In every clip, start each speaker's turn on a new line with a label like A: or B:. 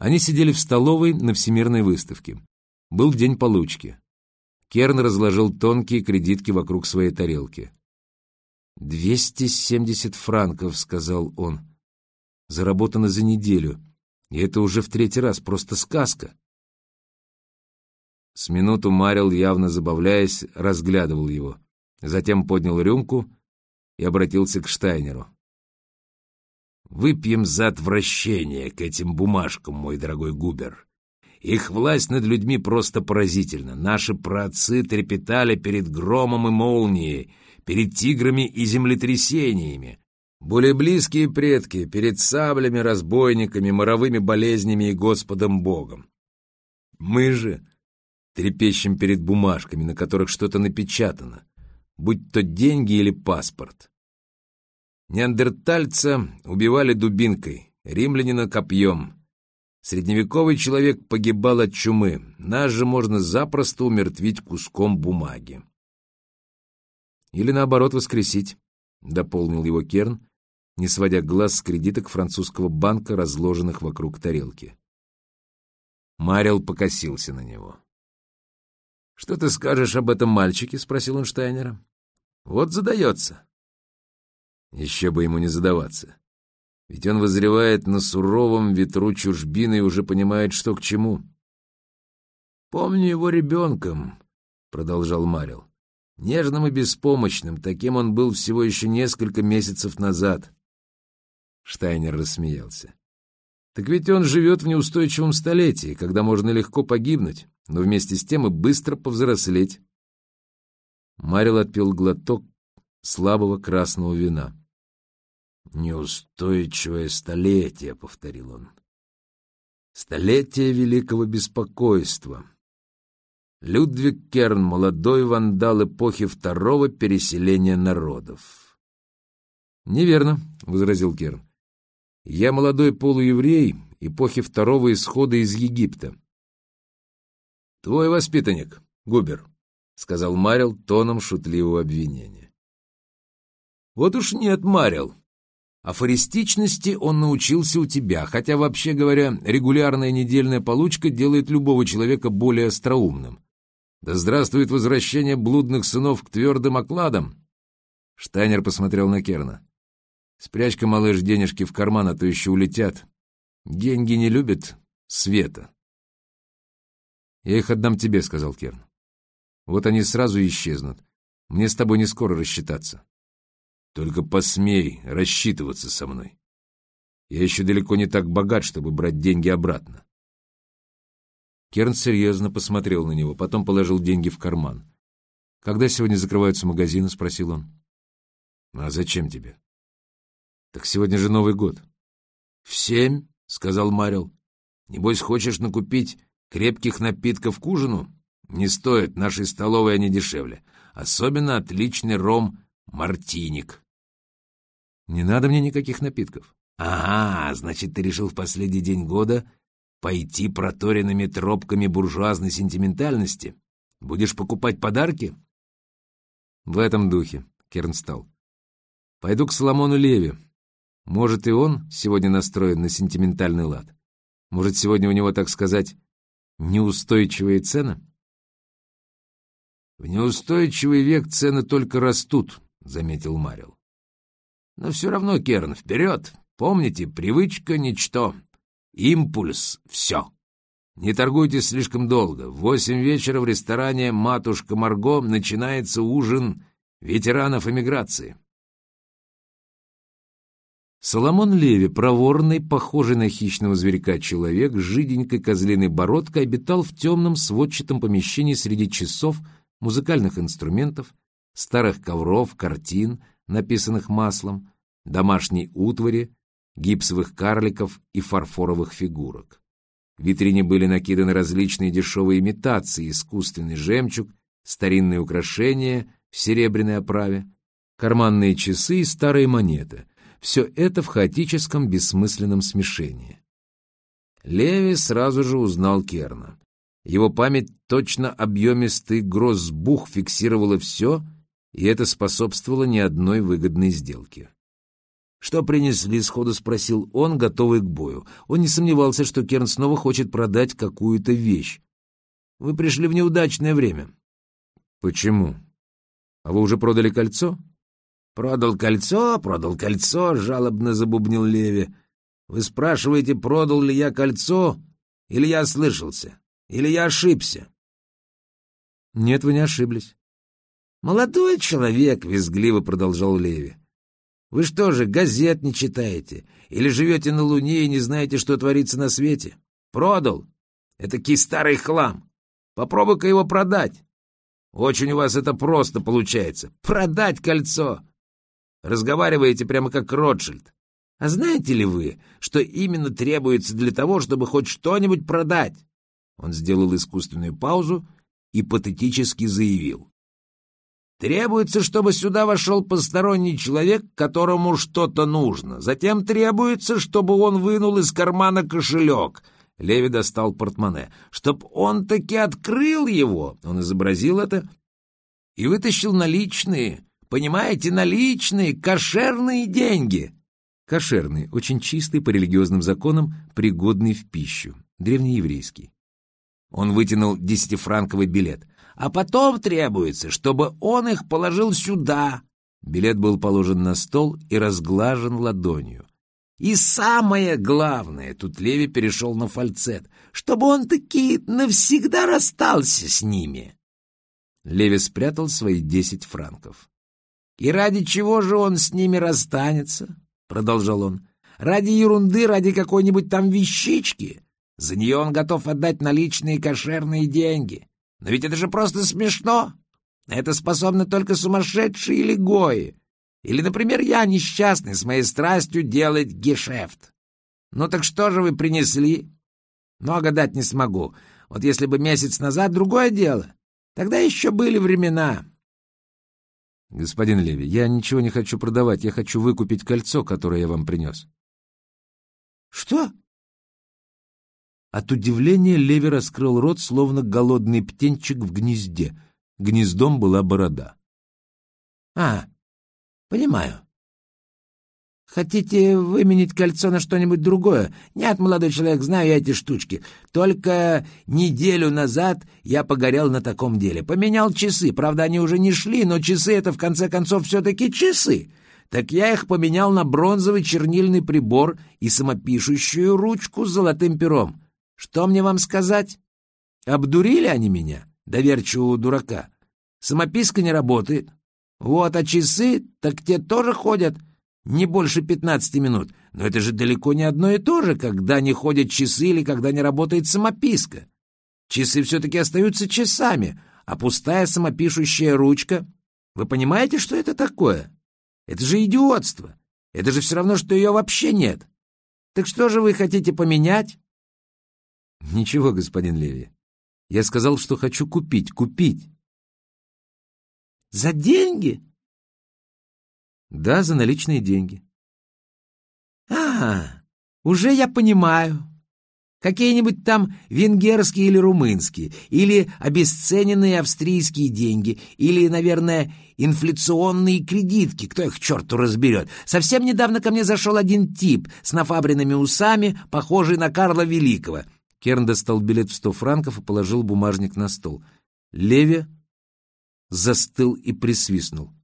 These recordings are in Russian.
A: Они сидели в столовой на Всемирной выставке. Был день получки. Керн разложил тонкие кредитки вокруг своей тарелки. 270 франков, — сказал он. Заработано за неделю. И это уже в 3-й раз, просто сказка. С минуту Марил, явно забавляясь, разглядывал его. Затем поднял рюмку и обратился к Штайнеру. «Выпьем за отвращение к этим бумажкам, мой дорогой Губер. Их власть над людьми просто поразительна. Наши праотцы трепетали перед громом и молнией, перед тиграми и землетрясениями. Более близкие предки перед саблями, разбойниками, моровыми болезнями и Господом Богом. Мы же трепещем перед бумажками, на которых что-то напечатано, будь то деньги или паспорт. Неандертальца убивали дубинкой, римлянина — копьем. Средневековый человек погибал от чумы, нас же можно запросто умертвить куском бумаги. Или наоборот воскресить, — дополнил его Керн, не сводя глаз с кредиток французского банка, разложенных вокруг тарелки. Марил покосился на него. — Что ты скажешь об этом мальчике? — спросил он Штайнера. — Вот задается. Еще бы ему не задаваться. Ведь он воззревает на суровом ветру чужбины и уже понимает, что к чему. — Помню его ребенком, — продолжал Марил. — Нежным и беспомощным, таким он был всего еще несколько месяцев назад. Штайнер рассмеялся. — Так ведь он живет в неустойчивом столетии, когда можно легко погибнуть, но вместе с тем и быстро повзрослеть. Марил отпил глоток слабого красного вина. «Неустойчивое столетие», — повторил он. «Столетие великого беспокойства. Людвиг Керн, молодой вандал эпохи второго переселения народов». «Неверно», — возразил Керн. «Я молодой полуеврей эпохи второго исхода из Египта». «Твой воспитанник, Губер», — сказал Марил тоном шутливого обвинения. «Вот уж нет, Марил. Афористичности он научился у тебя, хотя, вообще говоря, регулярная недельная получка делает любого человека более остроумным. Да здравствует возвращение блудных сынов к твердым окладам!» Штайнер посмотрел на Керна. «Спрячь-ка, малыш, денежки в карман, а то еще улетят. Деньги не любят света». «Я их отдам тебе», — сказал Керн. «Вот они сразу исчезнут. Мне с тобой не скоро рассчитаться». «Только посмей рассчитываться со мной. Я еще далеко не так богат, чтобы брать деньги обратно». Керн серьезно посмотрел на него, потом положил деньги в карман. «Когда сегодня закрываются магазины?» — спросил он. «А зачем тебе?» «Так сегодня же Новый год». «В 7, — сказал Марил. Небось, хочешь накупить крепких напитков к ужину? Не стоит, нашей столовой они дешевле. Особенно отличный ром «Мартиник». «Не надо мне никаких напитков». «Ага, значит, ты решил в последний день года пойти проторенными тропками буржуазной сентиментальности? Будешь покупать подарки?» «В этом духе», — Керн встал. «Пойду к Соломону Леви. Может, и он сегодня настроен на сентиментальный лад? Может, сегодня у него, так сказать, неустойчивые цены?» «В неустойчивый век цены только растут», — заметил Марил. «Но все равно, Керн, вперед! Помните, привычка — ничто, импульс — все. Не торгуйте слишком долго. В 8 вечера в ресторане «Матушка Марго» начинается ужин ветеранов эмиграции». Соломон Леви, проворный, похожий на хищного зверька человек, с жиденькой козлиной бородкой, обитал в темном сводчатом помещении среди часов, музыкальных инструментов, старых ковров, картин, написанных маслом, домашней утвари, гипсовых карликов и фарфоровых фигурок. В витрине были накиданы различные дешевые имитации, искусственный жемчуг, старинные украшения в серебряной оправе, карманные часы и старые монеты. Все это в хаотическом бессмысленном смешении. Леви сразу же узнал Керна. Его память точно объемистый гроссбух фиксировала все, и это способствовало ни одной выгодной сделке. «Что принесли?» — сходу спросил он, готовый к бою. Он не сомневался, что Керн снова хочет продать какую-то вещь. «Вы пришли в неудачное время». «Почему? А вы уже продали кольцо?» «Продал кольцо», — жалобно забубнил Леви. «Вы спрашиваете, продал ли я кольцо, или я ослышался, или я ошибся?» «Нет, вы не ошиблись». «Молодой человек», — визгливо продолжал Леви. «Вы что же, газет не читаете? Или живете на Луне и не знаете, что творится на свете? Продал. Этакий старый хлам. Попробуй-ка его продать. Очень у вас это просто получается. Продать кольцо. Разговариваете прямо как Ротшильд. А знаете ли вы, что именно требуется для того, чтобы хоть что-нибудь продать?» Он сделал искусственную паузу и патетически заявил. «Требуется, чтобы сюда вошел посторонний человек, которому что-то нужно. Затем требуется, чтобы он вынул из кармана кошелек». Леви достал портмоне. «Чтоб он таки открыл его», он изобразил это, и вытащил наличные, понимаете, наличные, кошерные деньги. Кошерный, очень чистый по религиозным законам, пригодный в пищу, древнееврейский. Он вытянул 10-франковый билет. «А потом требуется, чтобы он их положил сюда». Билет был положен на стол и разглажен ладонью. «И самое главное», — тут Леви перешел на фальцет, «чтобы он таки навсегда расстался с ними». Леви спрятал свои 10 франков. «И ради чего же он с ними расстанется?» — продолжал он. «Ради ерунды, ради какой-нибудь там вещички. За нее он готов отдать наличные кошерные деньги. Но ведь это же просто смешно. Это способны только сумасшедшие или гои. Или, например, я, несчастный, с моей страстью делать гешефт. Ну так что же вы принесли? Много дать не смогу. Вот если бы месяц назад, другое дело. Тогда еще были времена». «Господин Леви, я ничего не хочу продавать. Я хочу выкупить кольцо, которое я вам принес». «Что?» От удивления Леви раскрыл рот, словно голодный птенчик в гнезде. Гнездом была борода. «А, понимаю. Хотите выменить кольцо на что-нибудь другое? Нет, молодой человек, знаю я эти штучки. Только неделю назад я погорел на таком деле. Поменял часы. Правда, они уже не шли, но часы — это, в конце концов, все-таки часы. Так я их поменял на бронзовый чернильный прибор и самопишущую ручку с золотым пером. Что мне вам сказать? Обдурили они меня, доверчивого дурака. Самописка не работает. Вот, а часы, так те тоже ходят не больше 15 минут. Но это же далеко не одно и то же, когда не ходят часы или когда не работает самописка. Часы все-таки остаются часами, а пустая самопишущая ручка... Вы понимаете, что это такое? Это же идиотство. Это же все равно, что ее вообще нет. Так что же вы хотите поменять?» «Ничего, господин Леви. Я сказал, что хочу купить. «За деньги?» «Да, за наличные деньги». Уже я понимаю. Какие-нибудь там венгерские или румынские, или обесцененные австрийские деньги, или, наверное, инфляционные кредитки, кто их к черту разберет. Совсем недавно ко мне зашел один тип с нафабренными усами, похожий на Карла Великого». Керн достал билет в 100 франков и положил бумажник на стол. Леви застыл и присвистнул.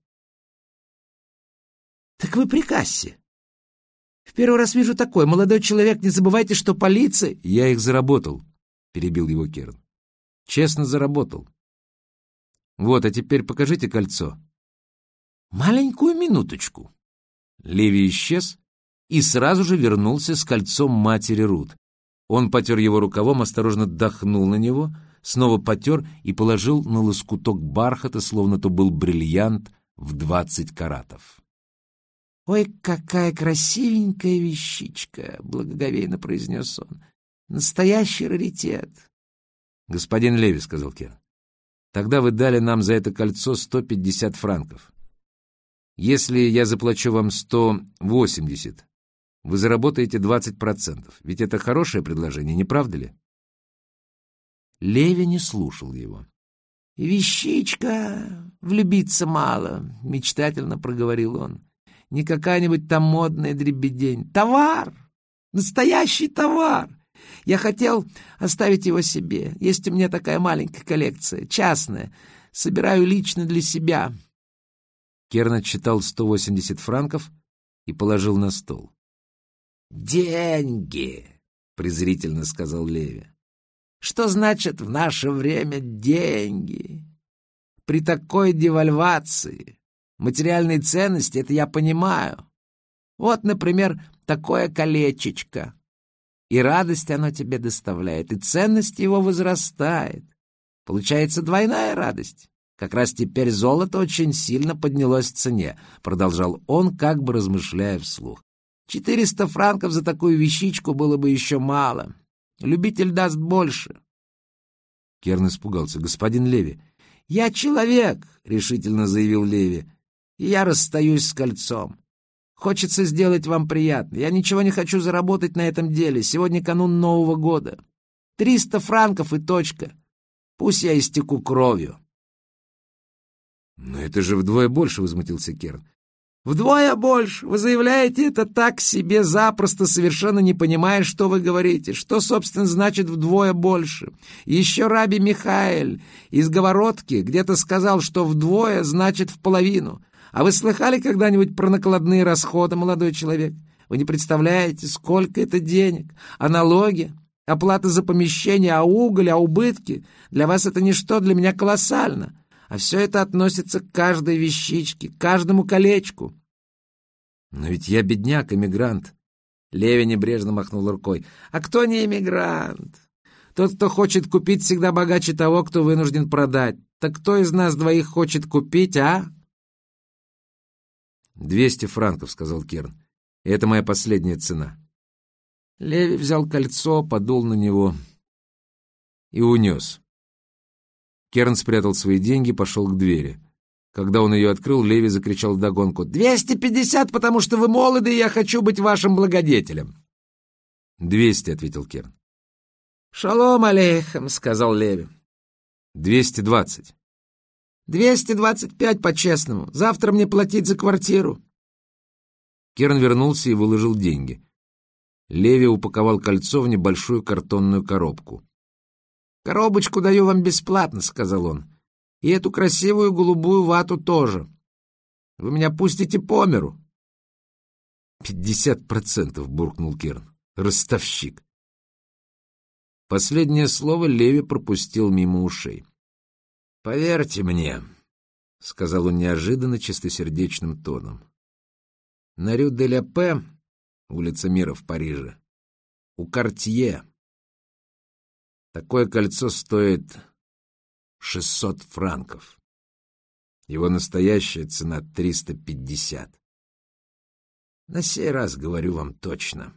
A: «Так вы при кассе. В первый раз вижу такое. Молодой человек, не забывайте, что полиция...» «Я их заработал», — перебил его Керн. «Честно заработал. Вот, а теперь покажите кольцо». «Маленькую минуточку». Леви исчез и сразу же вернулся с кольцом матери Рут. Он потер его рукавом, осторожно дохнул на него, снова потер и положил на лоскуток бархата, словно то был бриллиант в 20 каратов. «Ой, какая красивенькая вещичка!» — благоговейно произнес он. «Настоящий раритет!» «Господин Леви», — сказал Керн, — «тогда вы дали нам за это кольцо 150 франков. Если я заплачу вам 180, вы заработаете 20%. Ведь это хорошее предложение, не правда ли?» Леви не слушал его. «Вещичка, влюбиться мало», — мечтательно проговорил он.
B: Не какая-нибудь там модная дребедень. Товар! Настоящий товар! Я хотел оставить его себе. Есть у меня такая маленькая коллекция, частная. Собираю лично для себя».
A: Керн отсчитал 180 франков и положил на стол.
B: «Деньги!» — презрительно сказал Леви. «Что значит в наше время деньги? При такой девальвации материальной ценности, это я понимаю. Вот, например, такое колечечко. И радость оно тебе доставляет, и ценность его возрастает. Получается двойная радость. Как раз теперь золото очень сильно поднялось в цене», — продолжал он, как бы размышляя вслух. 400 франков за такую вещичку было бы еще мало. Любитель даст больше».
A: Керн испугался. «Господин Леви».
B: «Я человек», — решительно заявил Леви, — «и я расстаюсь с кольцом. Хочется сделать вам приятно. Я ничего не хочу заработать на этом деле. Сегодня канун Нового года. 300 франков и точка. Пусть я истеку кровью».
A: «Но это же вдвое больше», — возмутился Керн.
B: «Вдвое больше? Вы заявляете это так себе запросто, совершенно не понимая, что вы говорите. Что, собственно, значит вдвое больше? Еще раби Михаэль из Говородки где-то сказал, что вдвое значит в половину. А вы слыхали когда-нибудь про накладные расходы, молодой человек? Вы не представляете, сколько это денег, а налоги, оплата за помещение, а уголь, а убытки. Для вас это ничто, для меня колоссально. А все это относится к каждой вещичке, к каждому колечку».
A: «Но ведь я бедняк, эмигрант».
B: Леви небрежно махнул рукой. «А кто не эмигрант? Тот, кто хочет купить, всегда богаче того, кто вынужден продать. Так кто из нас двоих хочет купить, а?»
A: 200 франков, — сказал Керн. — Это моя последняя цена.
B: Леви взял кольцо, подул на него
A: и унес. Керн спрятал свои деньги, пошел к двери. Когда он ее открыл, Леви закричал вдогонку:
B: 250, потому что вы молоды, и я хочу быть вашим благодетелем.
A: 200, — ответил Керн.
B: Шалом алейхем, — сказал Леви.
A: 220.
B: 225 по-честному. Завтра мне платить за квартиру.
A: Керн вернулся и выложил деньги. Леви упаковал кольцо в небольшую картонную коробку.
B: «Коробочку даю вам бесплатно», — сказал он. «И эту красивую голубую вату тоже. Вы меня пустите по миру».
A: 50%, — буркнул Керн. Ростовщик. Последнее слово Леви пропустил мимо ушей.
B: «Поверьте мне», — сказал он неожиданно чистосердечным тоном. «На Рю-де-ля-Пе, улица Мира в Париже, у Картье такое кольцо стоит 600 франков. Его настоящая цена 350. На сей раз говорю вам точно».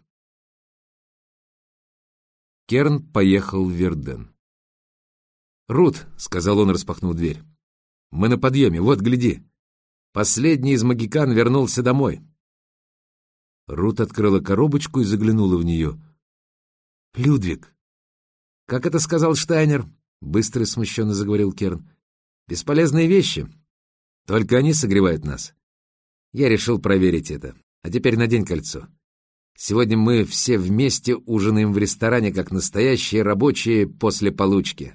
A: Керн поехал в Верден. «Рут», — сказал он, распахнув дверь, — «мы на подъеме, вот, гляди. Последний из могикан вернулся домой». Рут открыла коробочку и заглянула в нее. «Людвиг!» «Как это сказал Штайнер?» — быстро и смущенно заговорил Керн. «Бесполезные вещи. Только они согревают нас. Я решил проверить это. А теперь надень кольцо. Сегодня мы все вместе ужинаем в ресторане, как настоящие рабочие после получки».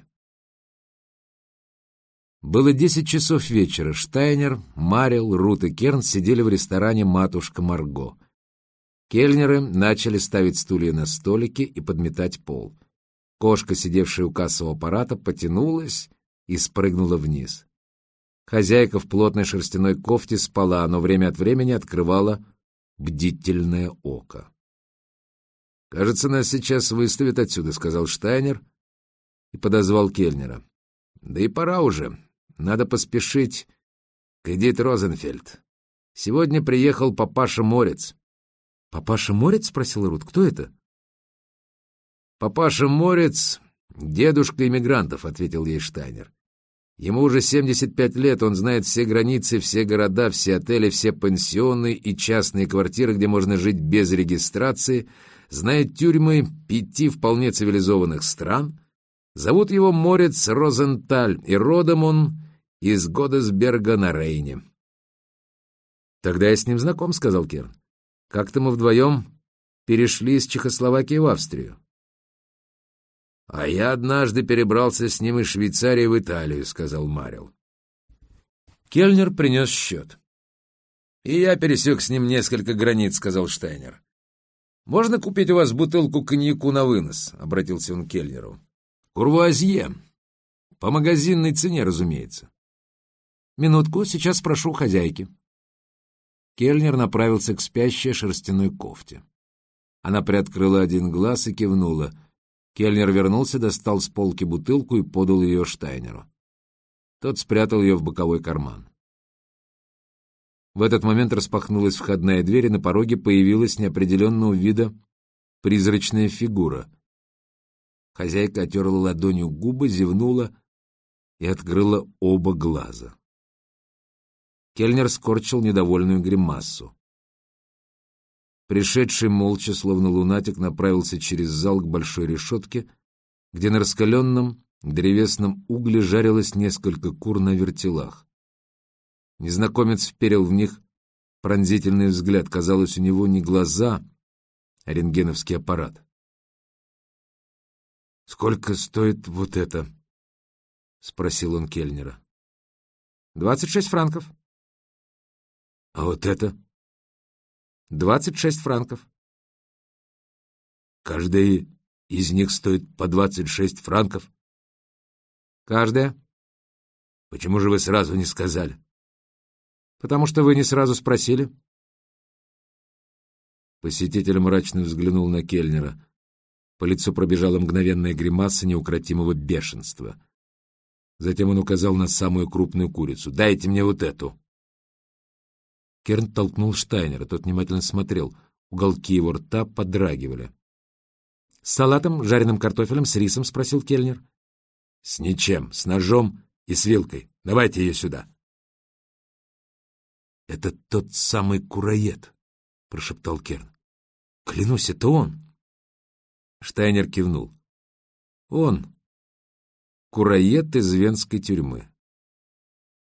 A: Было 10 часов вечера. Штайнер, Марил, Рут и Керн сидели в ресторане «Матушка Марго». Кельнеры начали ставить стулья на столики и подметать пол. Кошка, сидевшая у кассового аппарата, потянулась и спрыгнула вниз. Хозяйка в плотной шерстяной кофте спала, но время от времени открывала бдительное око. «Кажется, нас сейчас выставят отсюда», — сказал Штайнер и подозвал кельнера. «Да и пора уже. Надо поспешить к Эдит Розенфельд. Сегодня приехал папаша Морец». «Папаша Морец?» — спросил Рут. «Кто это?»
B: «Папаша Морец — дедушка иммигрантов», — ответил ей Штайнер. «Ему уже 75 лет, он знает все границы, все города, все отели, все пансионы и частные квартиры, где можно жить без регистрации, знает тюрьмы 5 вполне цивилизованных стран. Зовут его Морец Розенталь, и родом он из Годесберга на Рейне».
A: Тогда я с ним знаком, — сказал Керн. Как-то мы вдвоем перешли из Чехословакии в Австрию. А я однажды перебрался с ним из Швейцарии в Италию, — сказал Марил. Кельнер принес счет. И я пересек с ним несколько границ, — сказал Штайнер. Можно купить у вас бутылку коньяку на вынос, — обратился он к Кельнеру. Курвуазье. По магазинной цене, разумеется. Минутку, сейчас спрошу хозяйки. Кельнер направился к спящей шерстяной кофте. Она приоткрыла один глаз и кивнула. Кельнер вернулся, достал с полки бутылку и подал ее Штайнеру. Тот спрятал ее в боковой карман. В этот момент распахнулась входная дверь, и на пороге появилась неопределенного вида призрачная фигура. Хозяйка отерла ладонью губы, зевнула и открыла оба глаза. Кельнер скорчил недовольную гримассу. Пришедший молча, словно лунатик, направился через зал к большой решетке, где на раскаленном древесном угле жарилось несколько кур на вертелах. Незнакомец вперил в них пронзительный взгляд. Казалось, у него не глаза, а рентгеновский аппарат. «Сколько стоит вот это?» — спросил он Кельнера. 26 франков. «А вот это?» 26 франков. «Каждая из них стоит по 26 франков?» «Каждая». «Почему же вы сразу не сказали?» «Потому что вы не сразу спросили». Посетитель мрачно взглянул на Кельнера. По лицу пробежала мгновенная гримаса неукротимого бешенства. Затем он указал на самую крупную курицу. «Дайте мне вот эту». Керн толкнул Штайнера. Тот внимательно смотрел. Уголки его рта подрагивали. «С салатом, жареным картофелем, с рисом?» — спросил Кельнер. «С ничем, с ножом и с вилкой. Давайте ее сюда». «Это тот самый кураед», — прошептал Керн. «Клянусь, это он». Штайнер кивнул. «Он. Кураед из венской тюрьмы».